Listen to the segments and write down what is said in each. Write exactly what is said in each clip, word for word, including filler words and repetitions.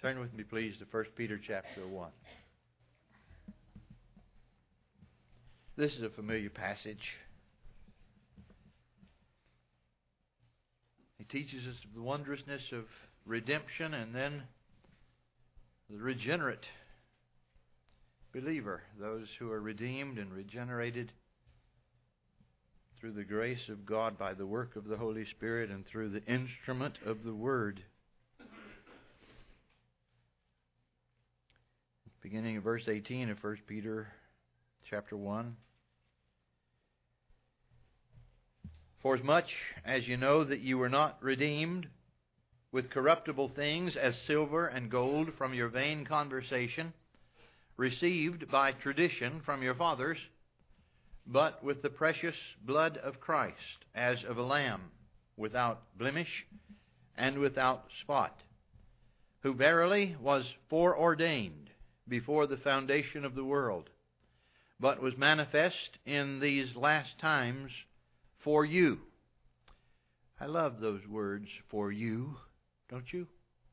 Turn with me, please, to First Peter chapter one. This is a familiar passage. He teaches us the wondrousness of redemption and then the regenerate believer, those who are redeemed and regenerated through the grace of God by the work of the Holy Spirit and through the instrument of the Word. Beginning of verse eighteen of First Peter chapter one. For as much as you know that you were not redeemed with corruptible things as silver and gold from your vain conversation, received by tradition from your fathers, but with the precious blood of Christ, as of a lamb, without blemish and without spot, who verily was foreordained before the foundation of the world, but was manifest in these last times for you. I love those words, for you, don't you?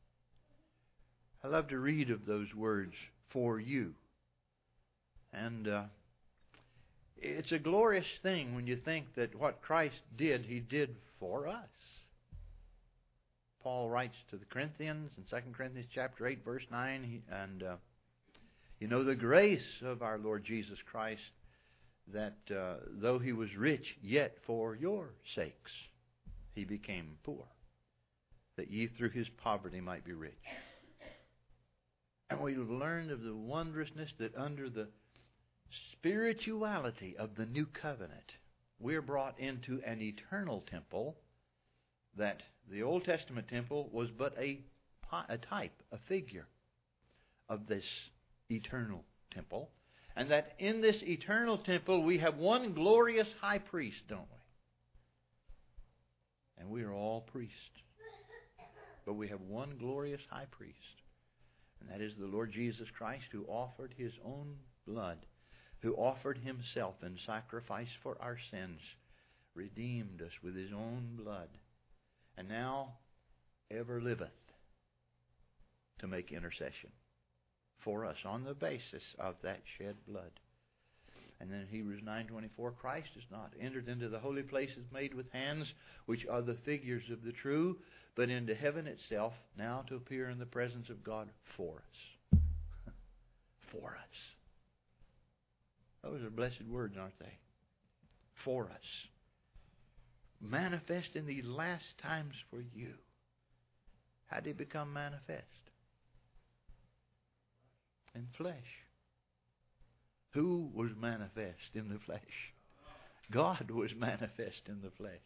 I love to read of those words, for you. And uh, it's a glorious thing when you think that what Christ did, He did for us. Paul writes to the Corinthians in Second Corinthians chapter eight, verse nine, he, and uh, you know the grace of our Lord Jesus Christ, that uh, though He was rich, yet for your sakes He became poor, that ye through His poverty might be rich. And we've learned of the wondrousness that under the spirituality of the new covenant, we're brought into an eternal temple, that the Old Testament temple was but a, a type, a figure of this eternal temple. And that in this eternal temple we have one glorious high priest, don't we? And we are all priests. But we have one glorious high priest. And that is the Lord Jesus Christ, who offered His own blood, who offered Himself in sacrifice for our sins, redeemed us with His own blood, and now ever liveth to make intercession for us on the basis of that shed blood. And then Hebrews nine twenty-four, Christ is not entered into the holy places made with hands, which are the figures of the true, but into heaven itself, now to appear in the presence of God for us. For us. Those are blessed words, aren't they? For us. Manifest in these last times for you. How did He become manifest? In flesh. Who was manifest in the flesh? God was manifest in the flesh.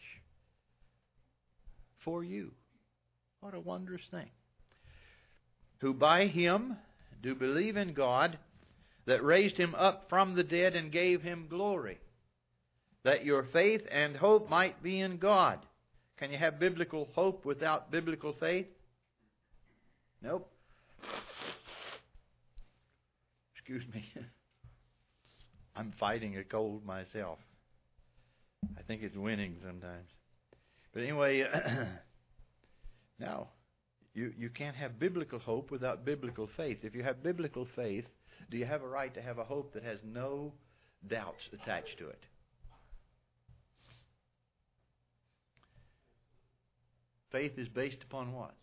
For you. What a wondrous thing. Who by Him do believe in God, that raised Him up from the dead and gave Him glory, that your faith and hope might be in God. Can you have biblical hope without biblical faith? Nope. Excuse me. I'm fighting a cold myself. I think it's winning sometimes. But anyway, no. You, you can't have biblical hope without biblical faith. If you have biblical faith, do you have a right to have a hope that has no doubts attached to it? Faith is based upon what?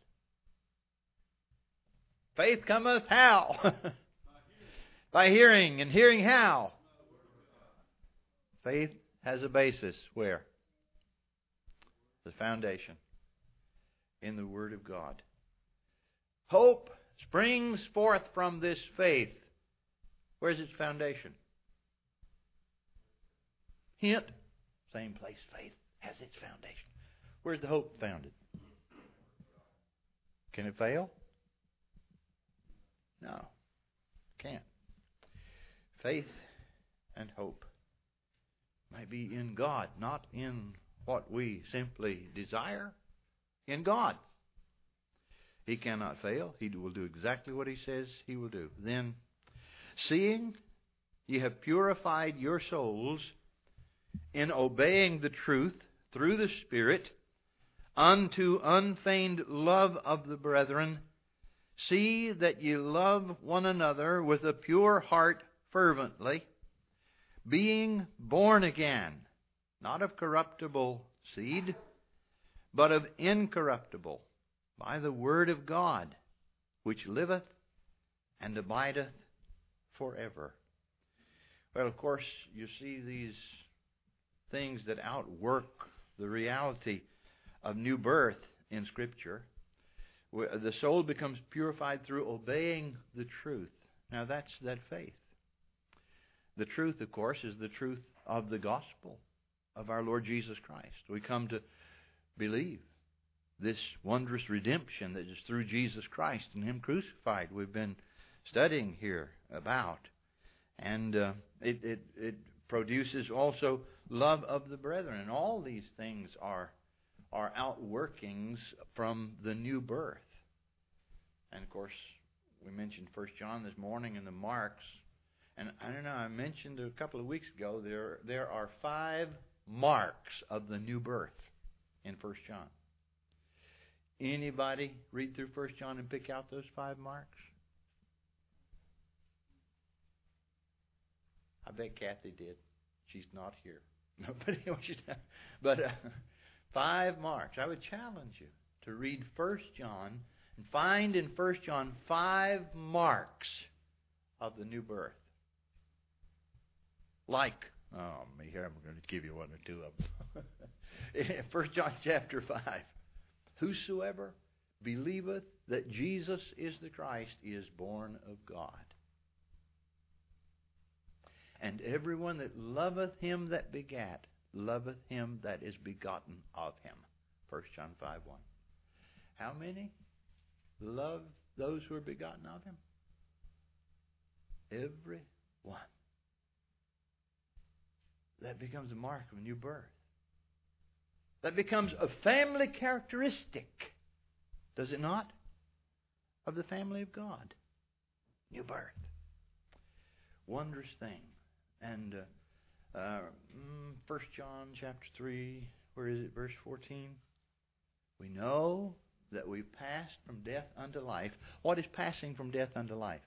Faith cometh how? By hearing. And hearing how? Faith has a basis. Where? The foundation. In the Word of God. Hope springs forth from this faith. Where's its foundation? Hint. Same place faith has its foundation. Where's the hope founded? Can it fail? No. Can't. Faith and hope might be in God, not in what we simply desire. In God. He cannot fail. He will do exactly what He says He will do. Then, seeing ye have purified your souls in obeying the truth through the Spirit unto unfeigned love of the brethren, See that ye love one another with a pure heart fervently, being born again, not of corruptible seed, but of incorruptible, by the word of God, which liveth and abideth forever. Well, of course, you see these things that outwork the reality of new birth in Scripture. The soul becomes purified through obeying the truth. Now, that's that faith. The truth, of course, is the truth of the gospel of our Lord Jesus Christ. We come to believe this wondrous redemption that is through Jesus Christ and Him crucified we've been studying here about. And uh, it, it, it produces also love of the brethren. And all these things are are outworkings from the new birth. And of course, we mentioned First John this morning in the marks. And I don't know, I mentioned a couple of weeks ago, there there are five marks of the new birth in First John. Anybody read through First John and pick out those five marks? I bet Kathy did. She's not here. No, but anyway, she's not. But uh, five marks. I would challenge you to read First John and find in First John five marks of the new birth. Like, oh, me here, I'm going to give you one or two of them. First John chapter five. Whosoever believeth that Jesus is the Christ is born of God. And everyone that loveth him that begat, loveth him that is begotten of him. First John five one. How many love those who are begotten of him? Every one. That becomes a mark of a new birth. That becomes a family characteristic, does it not? Of the family of God. New birth. Wondrous thing. And uh, uh, First John chapter three, where is it? Verse fourteen. We know that we passed from death unto life. What is passing from death unto life?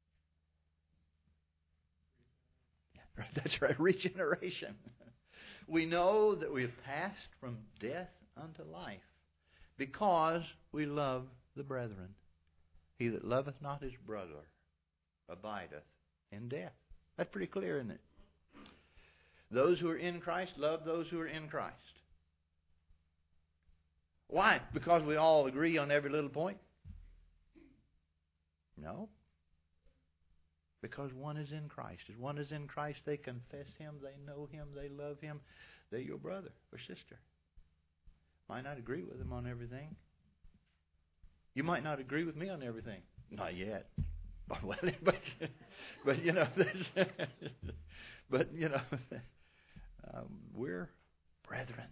Yeah, that's right, regeneration. We know that we have passed from death unto life because we love the brethren. He that loveth not his brother abideth in death. That's pretty clear, isn't it? Those who are in Christ love those who are in Christ. Why? Because we all agree on every little point? No. Because one is in Christ. As one is in Christ, they confess Him, they know Him, they love Him. They're your brother or sister. Might not agree with them on everything. You might not agree with me on everything. Not yet. Well, but, but you know, but you know, um, we're brethren.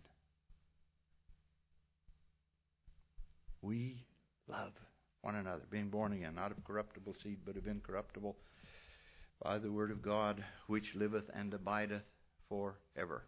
We love one another, being born again, not of corruptible seed, but of incorruptible, by the word of God, which liveth and abideth forever.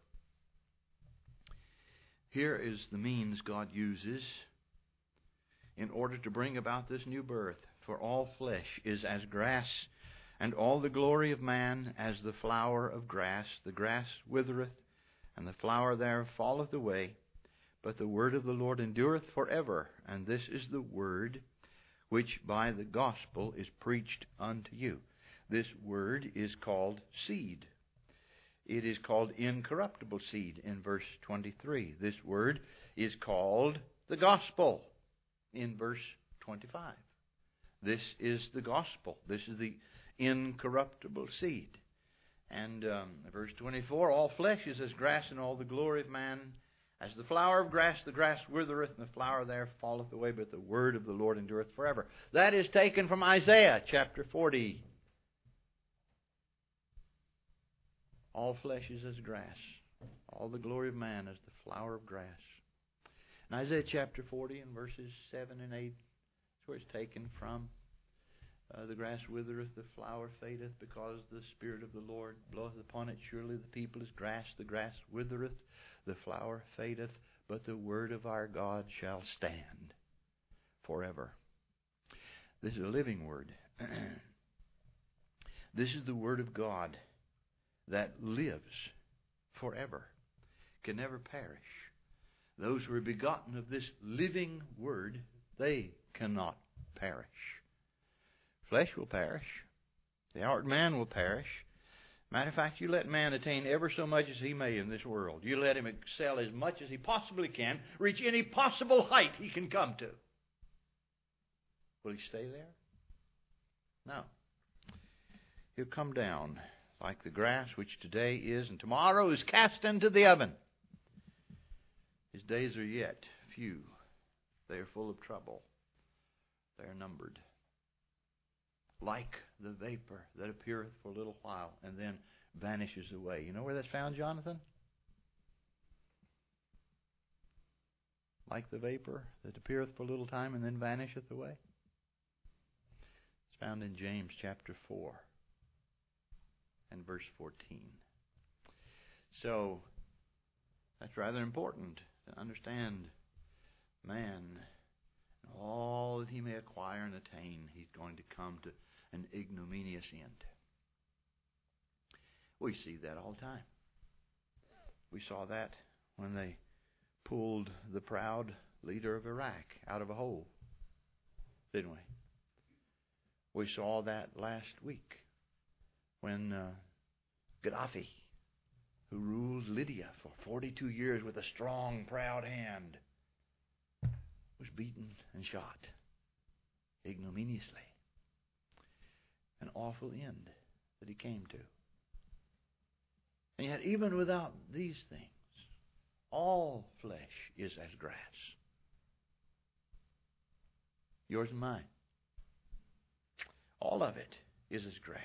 Here is the means God uses in order to bring about this new birth. For all flesh is as grass, and all the glory of man as the flower of grass. The grass withereth, and the flower thereof falleth away, but the word of the Lord endureth forever. And this is the word which by the gospel is preached unto you. This word is called seed. It is called incorruptible seed in verse twenty-three. This word is called the gospel in verse twenty-five. This is the gospel. This is the incorruptible seed. And um, verse twenty-four, all flesh is as grass, and all the glory of man as the flower of grass. The grass withereth, and the flower there falleth away, but the word of the Lord endureth forever. That is taken from Isaiah chapter forty. All flesh is as grass. All the glory of man as the flower of grass. In Isaiah chapter forty and verses seven and eight, that's where it's taken from. Uh, the grass withereth, the flower fadeth, because the Spirit of the Lord bloweth upon it. Surely the people is grass. The grass withereth, the flower fadeth, but the word of our God shall stand forever. This is a living Word. This is the Word of God that lives forever, can never perish. Those who are begotten of this living Word, they cannot perish. Flesh will perish. The outward man will perish. Matter of fact, you let man attain ever so much as he may in this world. You let him excel as much as he possibly can, reach any possible height he can come to. Will he stay there? No. He'll come down like the grass which today is and tomorrow is cast into the oven. His days are yet few. They are full of trouble. They are numbered. Like the vapor that appeareth for a little while and then vanishes away. You know where that's found, Jonathan? Like the vapor that appeareth for a little time and then vanisheth away. It's found in James chapter four and verse fourteen. So, that's rather important to understand man, all that he may acquire and attain, he's going to come to an ignominious end. We see that all the time. We saw that when they pulled the proud leader of Iraq out of a hole, didn't we? We saw that last week when uh, Gaddafi, who ruled Libya for forty-two years with a strong, proud hand, was beaten and shot ignominiously. An awful end that he came to. And yet, even without these things, all flesh is as grass. Yours and mine. All of it is as grass.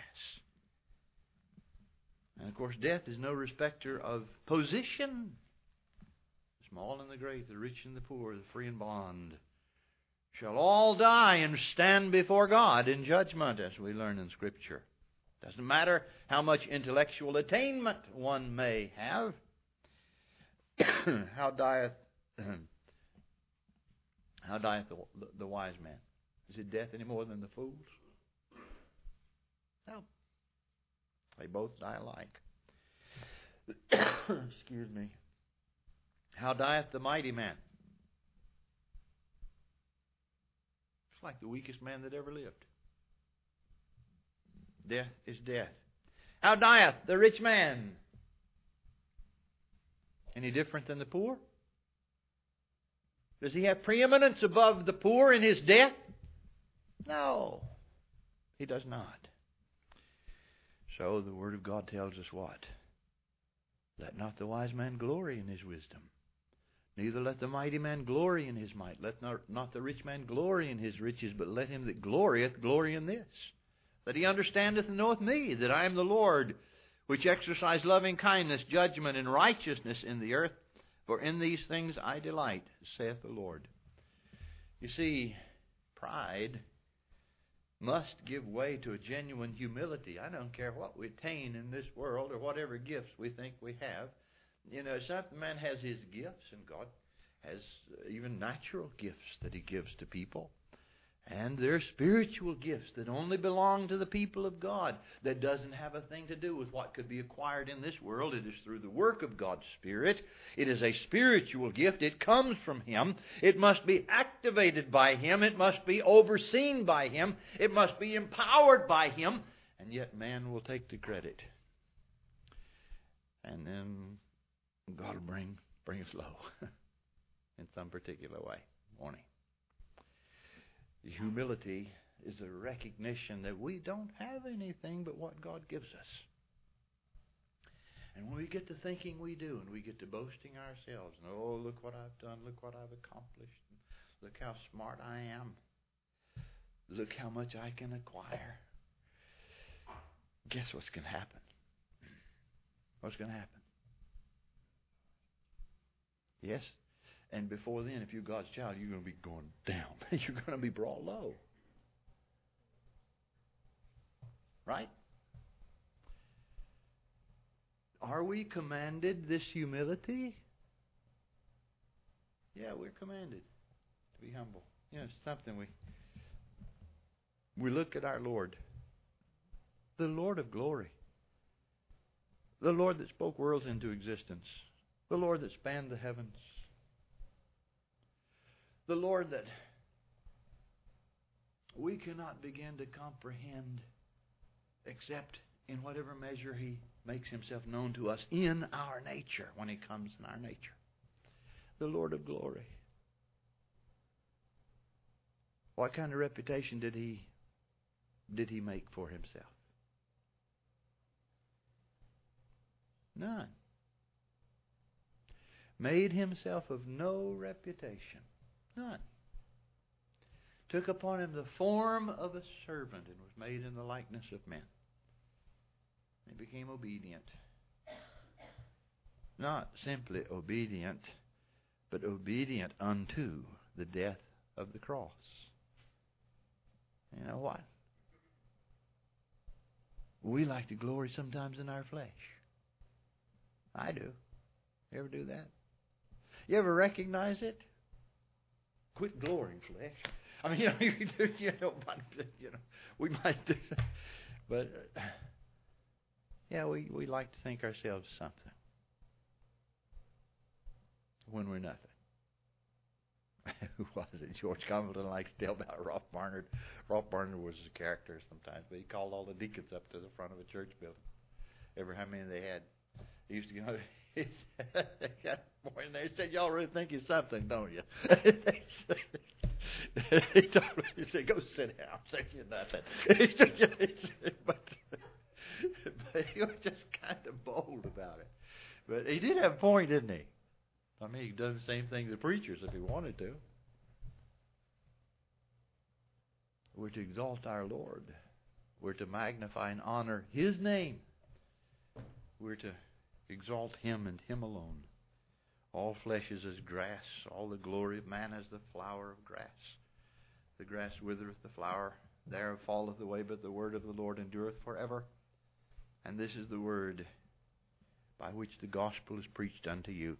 And of course, death is no respecter of position. The small and the great, the rich and the poor, the free and bond, shall all die and stand before God in judgment, as we learn in Scripture. Doesn't matter how much intellectual attainment one may have. How dieth how dieth the, the wise man? Is it death any more than the fool's? No. They both die alike. Excuse me. How dieth the mighty man? It's like the weakest man that ever lived. Death is death. How dieth the rich man? Any different than the poor? Does he have preeminence above the poor in his death? No, he does not. So the Word of God tells us what? Let not the wise man glory in his wisdom. Neither let the mighty man glory in his might. Let not, not the rich man glory in his riches, but let him that glorieth glory in this, that he understandeth and knoweth me, that I am the Lord, which exercise loving kindness, judgment, and righteousness in the earth. For in these things I delight, saith the Lord. You see, pride must give way to a genuine humility. I don't care what we attain in this world or whatever gifts we think we have. You know, some man has his gifts, and God has even natural gifts that He gives to people. And there are spiritual gifts that only belong to the people of God, that doesn't have a thing to do with what could be acquired in this world. It is through the work of God's Spirit. It is a spiritual gift. It comes from Him. It must be activated by Him. It must be overseen by Him. It must be empowered by Him. And yet man will take the credit. And then God will bring, bring us low in some particular way, won't He? Humility is a recognition that we don't have anything but what God gives us. And when we get to thinking we do, and we get to boasting ourselves, and oh, look what I've done, look what I've accomplished, look how smart I am, look how much I can acquire, guess what's going to happen? What's going to happen? Yes? And before then, if you're God's child, you're going to be going down. You're going to be brought low. Right? Are we commanded this humility? Yeah, we're commanded to be humble. You know, it's something we we look at our Lord, the Lord of glory, the Lord that spoke worlds into existence, the Lord that spanned the heavens, the Lord that we cannot begin to comprehend except in whatever measure He makes Himself known to us in our nature, when He comes in our nature. The Lord of glory. What kind of reputation did He did He make for Himself? None. Made Himself of no reputation. None. Took upon Him the form of a servant and was made in the likeness of men. He became obedient. Not simply obedient, but obedient unto the death of the cross. You know what? We like to glory sometimes in our flesh. I do. You ever do that? You ever recognize it? Quit glorying flesh. I mean, you know, you, you know, you know, we might do that, but uh, yeah, we, we like to think ourselves something when we're nothing. Who was it? George Cumberland likes to tell about Rolf Barnard. Rolf Barnard was a character sometimes, but he called all the deacons up to the front of a church building. Ever how many they had. He used to go, he said, and they said, y'all really think you're something, don't you? he, told me, he said, go sit down. Say you're nothing. He said, but, but he was just kind of bold about it. But he did have a point, didn't he? I mean, he does the same thing to the preachers if he wanted to. We're to exalt our Lord. We're to magnify and honor His name. We're to exalt Him and Him alone. All flesh is as grass. All the glory of man as the flower of grass. The grass withereth, the flower thereof falleth away, but the word of the Lord endureth forever. And this is the word by which the gospel is preached unto you.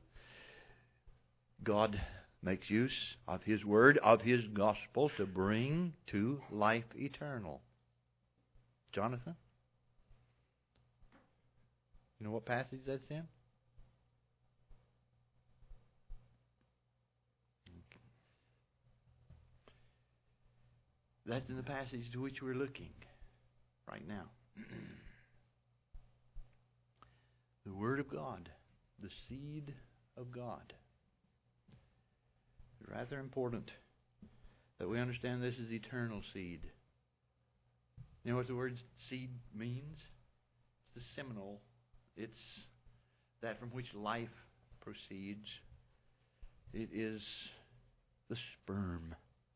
God makes use of His word, of His gospel, to bring to life eternal. Jonathan? You know what passage that's in? That's in the passage to which we're looking right now. The Word of God, the seed of God. It's rather important that we understand this is eternal seed. You know what the word seed means? It's the seminal. It's that from which life proceeds. It is the sperm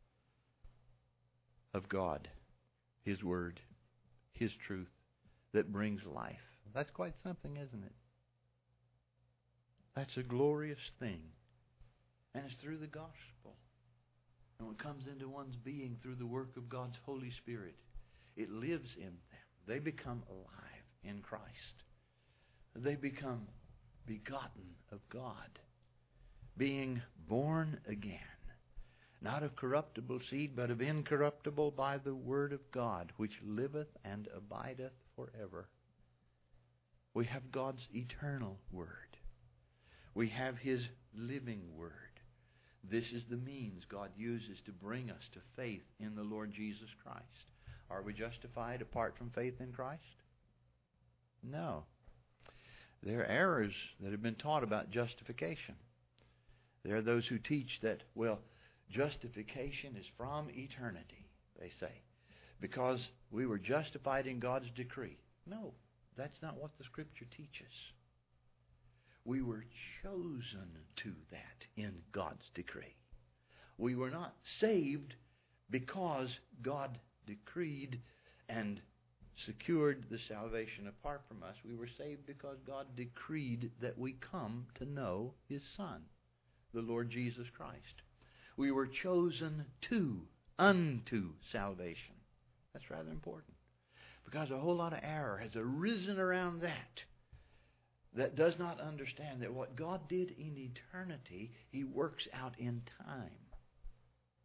of God, His Word, His truth, that brings life. That's quite something, isn't it? That's a glorious thing. And it's through the gospel. And when it comes into one's being through the work of God's Holy Spirit, it lives in them. They become alive in Christ. They become begotten of God, being born again. Not of corruptible seed, but of incorruptible by the word of God, which liveth and abideth forever. We have God's eternal word. We have His living word. This is the means God uses to bring us to faith in the Lord Jesus Christ. Are we justified apart from faith in Christ? No. There are errors that have been taught about justification. There are those who teach that, well, justification is from eternity, they say, because we were justified in God's decree. No, that's not what the Scripture teaches. We were chosen to that in God's decree. We were not saved because God decreed and secured the salvation apart from us. We were saved because God decreed that we come to know His Son, the Lord Jesus Christ. We were chosen to, unto salvation. That's rather important, because a whole lot of error has arisen around that, that does not understand that what God did in eternity, He works out in time.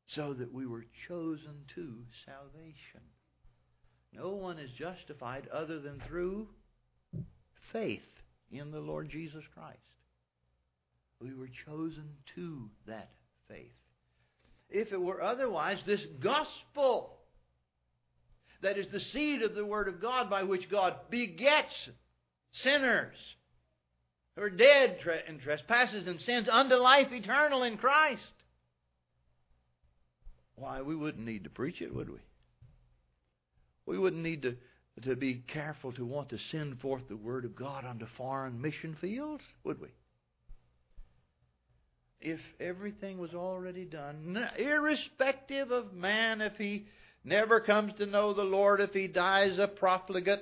so that we were chosen to salvation. No one is justified other than through faith in the Lord Jesus Christ. We were chosen to that faith. If it were otherwise, this gospel, that is the seed of the Word of God by which God begets sinners who are dead in trespasses and sins unto life eternal in Christ, why, we wouldn't need to preach it, would we? We wouldn't need to, to be careful to want to send forth the Word of God onto foreign mission fields, would we? If everything was already done, irrespective of man, if he never comes to know the Lord, if he dies a profligate,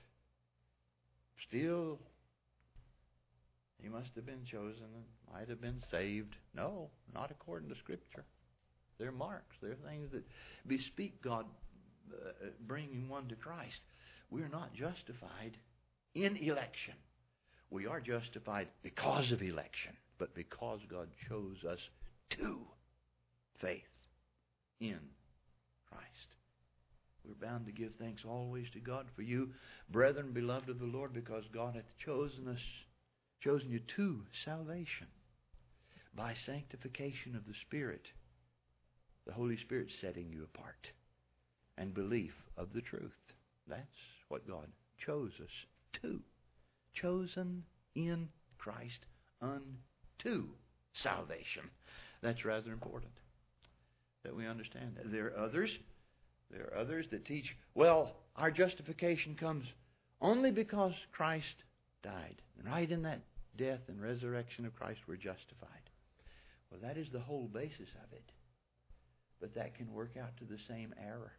still he must have been chosen and might have been saved. No, not according to Scripture. They're marks. They're things that bespeak God uh, bringing one to Christ. We're not justified in election. We are justified because of election, but because God chose us to faith in Christ. We're bound to give thanks always to God for you, brethren, beloved of the Lord, because God hath chosen us, chosen you to salvation by sanctification of the Spirit, the Holy Spirit setting you apart, and belief of the truth. That's what God chose us to. Chosen in Christ unto salvation. That's rather important that we understand that. There are others, there are others that teach, well, our justification comes only because Christ died. And right in that death and resurrection of Christ we're justified. Well, that is the whole basis of it. But that can work out to the same error.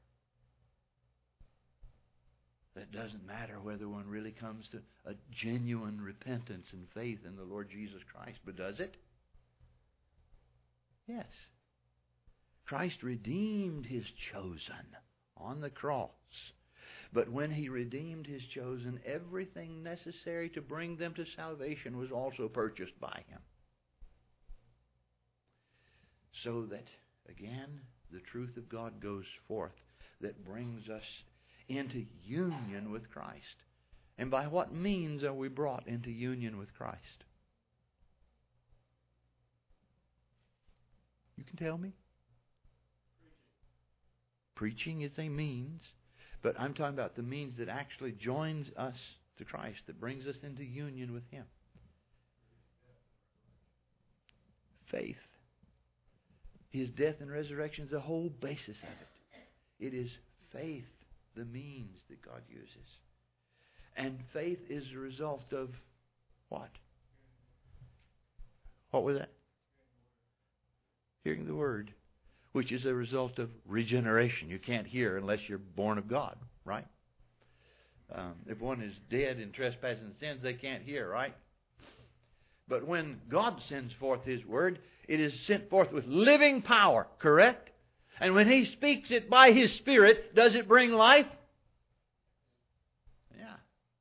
That doesn't matter whether one really comes to a genuine repentance and faith in the Lord Jesus Christ, but does it? Yes. Christ redeemed His chosen on the cross. But when He redeemed His chosen, everything necessary to bring them to salvation was also purchased by Him. So that, again, the truth of God goes forth that brings us into union with Christ. And by what means are we brought into union with Christ? You can tell me? Preaching is a means, but I'm talking about the means that actually joins us to Christ, that brings us into union with Him. Faith. His death and resurrection is the whole basis of it. It is faith, the means that God uses. And faith is the result of what? What was that? Hearing the Word, which is a result of regeneration. You can't hear unless you're born of God, right? Um, if one is dead in trespasses and sins, they can't hear, right? But when God sends forth His Word, it is sent forth with living power, correct? And when He speaks it by His Spirit, does it bring life? Yeah.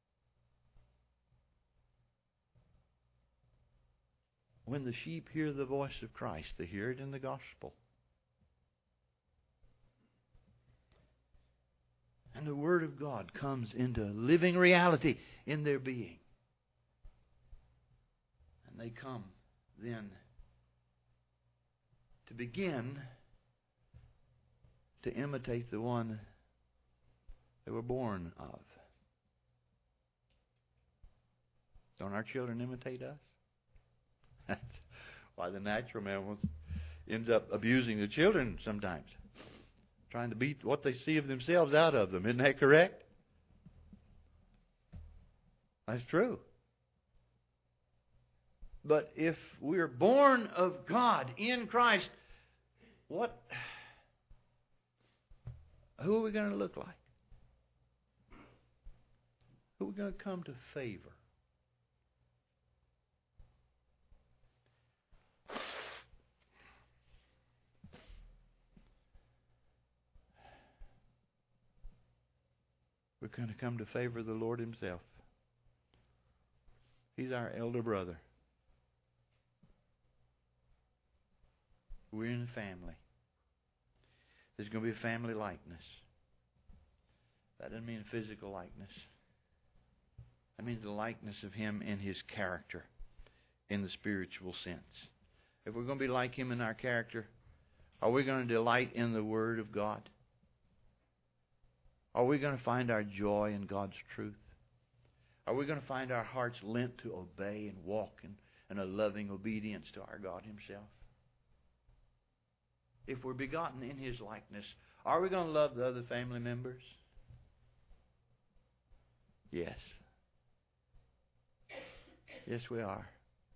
When the sheep hear the voice of Christ, they hear it in the gospel. And the Word of God comes into living reality in their being. And they come then to begin to imitate the one they were born of. Don't our children imitate us? That's why the natural man ends up abusing the children sometimes. Trying to beat what they see of themselves out of them. Isn't that correct? That's true. But if we're born of God in Christ, what? Who are we going to look like? Who are we going to come to favor? We're going to come to favor the Lord Himself. He's our elder brother. We're in a family. There's going to be a family likeness. That doesn't mean a physical likeness. That means the likeness of Him in His character, in the spiritual sense. If we're going to be like Him in our character, are we going to delight in the Word of God? Are we going to find our joy in God's truth? Are we going to find our hearts lent to obey and walk in, in a loving obedience to our God Himself? If we're begotten in His likeness, are we going to love the other family members? Yes. Yes, we are.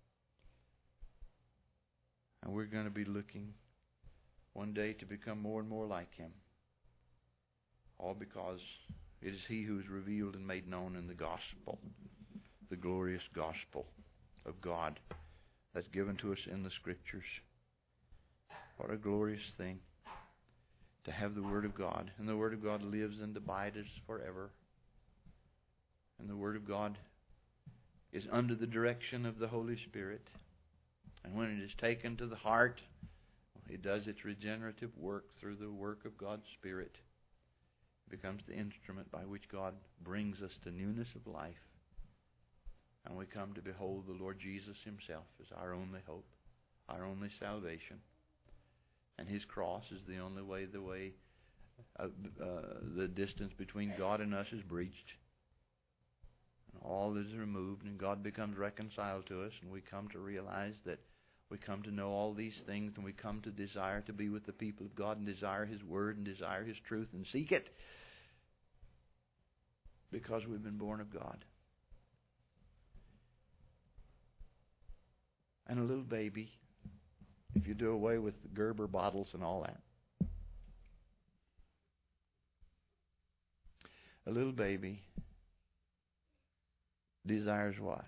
And we're going to be looking one day to become more and more like Him. All because it is He who is revealed and made known in the gospel, the glorious gospel of God that's given to us in the Scriptures. What a glorious thing to have the Word of God. And the Word of God lives and abides forever. And the Word of God is under the direction of the Holy Spirit. And when it is taken to the heart, it does its regenerative work through the work of God's Spirit. It becomes the instrument by which God brings us to newness of life. And we come to behold the Lord Jesus Himself as our only hope, our only salvation. And His cross is the only way, the way, uh, uh, the distance between God and us is breached. And all is removed, and God becomes reconciled to us, and we come to realize that we come to know all these things, and we come to desire to be with the people of God and desire His Word and desire His truth and seek it because we've been born of God. And a little baby, if you do away with the Gerber bottles and all that, a little baby desires what?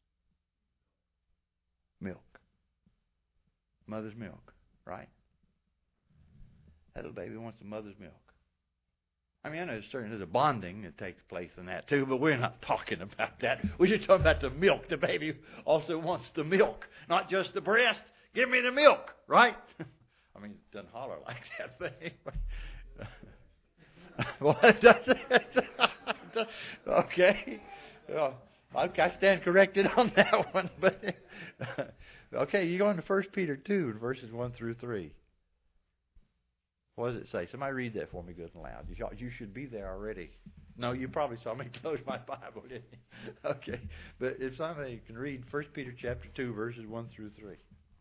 Milk. Mother's milk, right? That little baby wants the mother's milk. I mean, I know there's certain there's a bonding that takes place in that too, but we're not talking about that. We're just talking about the milk. The baby also wants the milk, not just the breast. Give me the milk, right? I mean, it doesn't holler like that, but anyway. What does it? Okay. Well, I stand corrected on that one, but okay, you go into First Peter two, verses one through three. What does it say? Somebody read that for me good and loud. You, you should be there already. No, you probably saw me close my Bible, didn't you? Okay, but if somebody can read First Peter chapter two, verses one through three.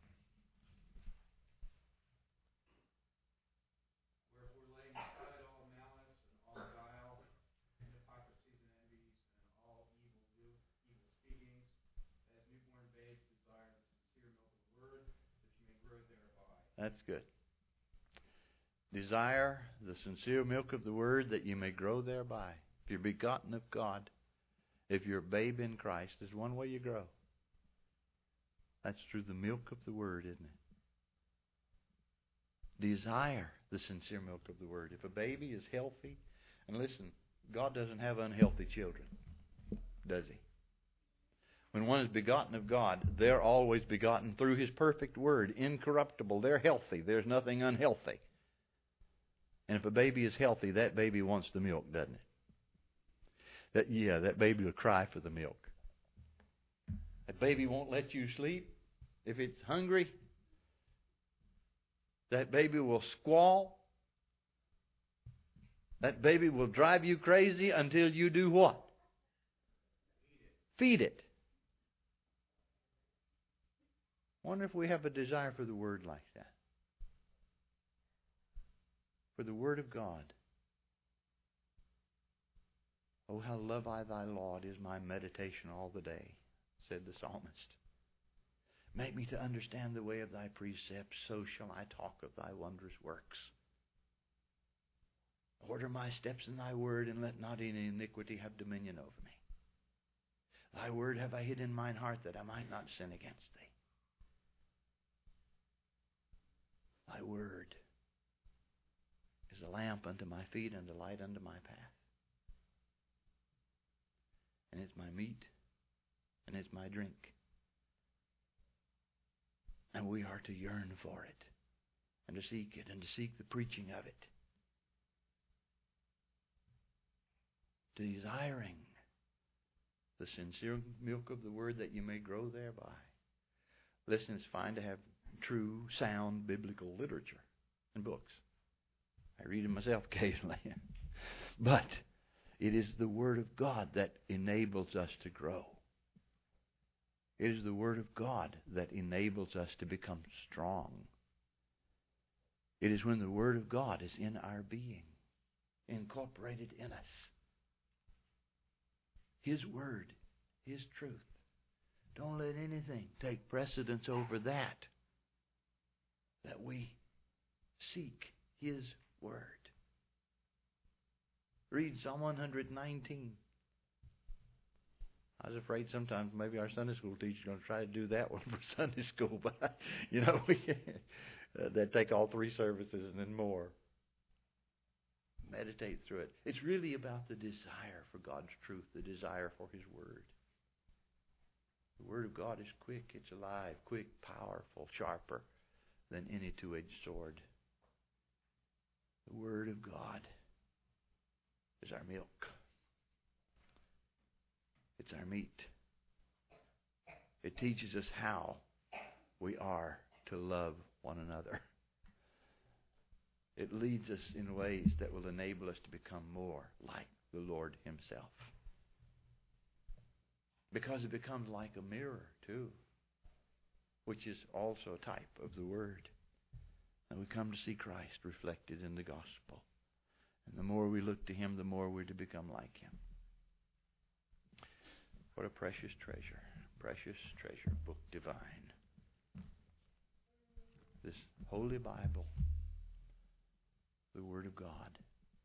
That's good. Desire the sincere milk of the Word that you may grow thereby. If you're begotten of God, if you're a babe in Christ, there's one way you grow. That's through the milk of the Word, isn't it? Desire the sincere milk of the Word. If a baby is healthy, and listen, God doesn't have unhealthy children, does He? When one is begotten of God, they're always begotten through His perfect Word, incorruptible. They're healthy. There's nothing unhealthy. And if a baby is healthy, that baby wants the milk, doesn't it? That yeah, that baby will cry for the milk. That baby won't let you sleep if it's hungry. That baby will squall. That baby will drive you crazy until you do what? Feed it. I wonder if we have a desire for the Word like that. For the Word of God. Oh, how love I thy law. It is my meditation all the day, said the psalmist. Make me to understand the way of thy precepts, so shall I talk of thy wondrous works. Order my steps in thy word, and let not any iniquity have dominion over me. Thy word have I hid in mine heart, that I might not sin against thee. Thy word is a lamp unto my feet and a light unto my path. And it's my meat and it's my drink. And we are to yearn for it and to seek it and to seek the preaching of it. desiring the sincere milk of the Word that you may grow thereby. Listen, it's fine to have true, sound biblical literature and books. I read them myself occasionally. But it is the Word of God that enables us to grow. It is the Word of God that enables us to become strong. It is when the Word of God is in our being, incorporated in us. His Word, His truth. Don't let anything take precedence over that. That we seek His Word. Read Psalm one nineteen. I was afraid sometimes maybe our Sunday school teacher is going to try to do that one for Sunday school, but you know, we, uh, they'd take all three services and then more. Meditate through it. It's really about the desire for God's truth, the desire for His Word. The Word of God is quick, it's alive, quick, powerful, sharper than any two-edged sword. The Word of God is our milk. It's our meat. It teaches us how we are to love one another. It leads us in ways that will enable us to become more like the Lord Himself. Because it becomes like a mirror, too, which is also a type of the Word. And we come to see Christ reflected in the gospel. And the more we look to Him, the more we're to become like Him. What a precious treasure. Precious treasure. Book divine. This Holy Bible. The Word of God.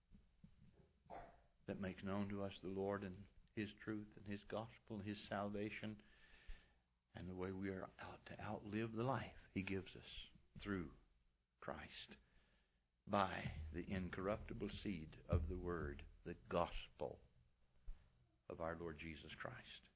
That makes known to us the Lord and His truth and His gospel and His salvation. And the way we are out to outlive the life He gives us through Christ. By the incorruptible seed of the Word, the gospel of our Lord Jesus Christ.